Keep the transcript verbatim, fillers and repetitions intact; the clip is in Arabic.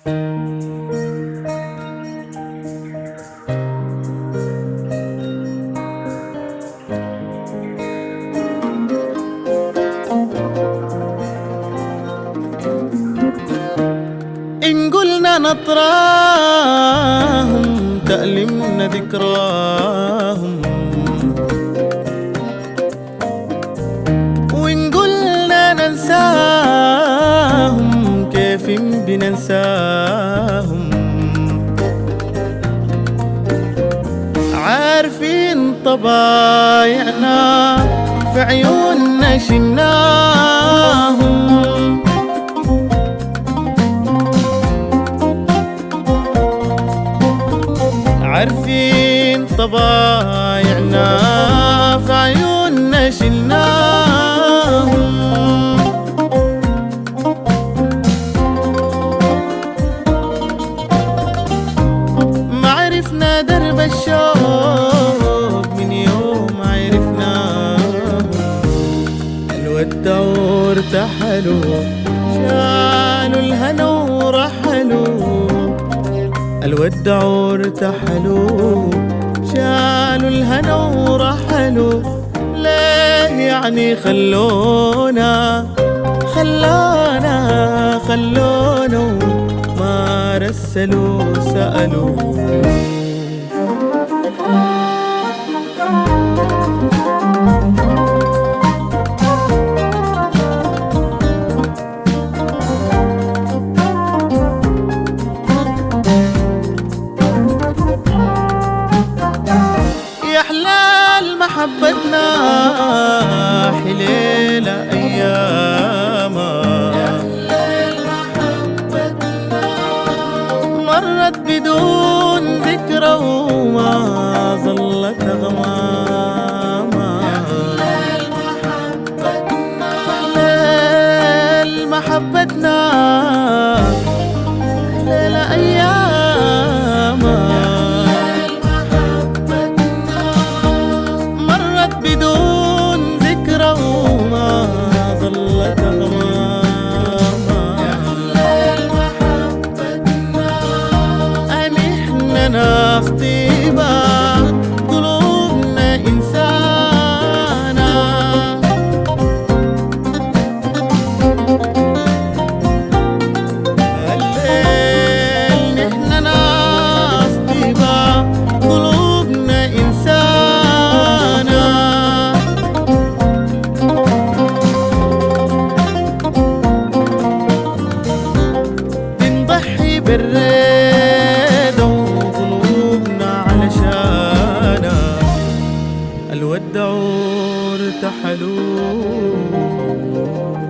إن قلنا نطراهم تألمنا ذكراهم، وإن قلنا ننساهم كيف بننساهم. عارفين طبايعنا في عيوننا شلناهم، عارفين طبايعنا في عيوننا شلناهم. ما عرفنا درب الشوق من يوم عرفناهم، الودعوا ارتحلوا شالوا الهنا ورحلوا، الودعوا ارتحلوا شالوا الهنا ورحلوا. ليه يعني خلونا خلونا خلونا ما رسلوا سألوا. محبتنا حليلة أياما، مرت بدون ذكرى وما ظلت غماما. حليل محبتنا حليلة أياما، بدون ذكرى وما ظلت غماما. أنحنا ناس طيبة قلوبنا إنسانة، الليل نحنا ناس طيبة قلوبنا إنسانة. بالريد وقلوبنا علشانا، الودعوا ارتحلوا.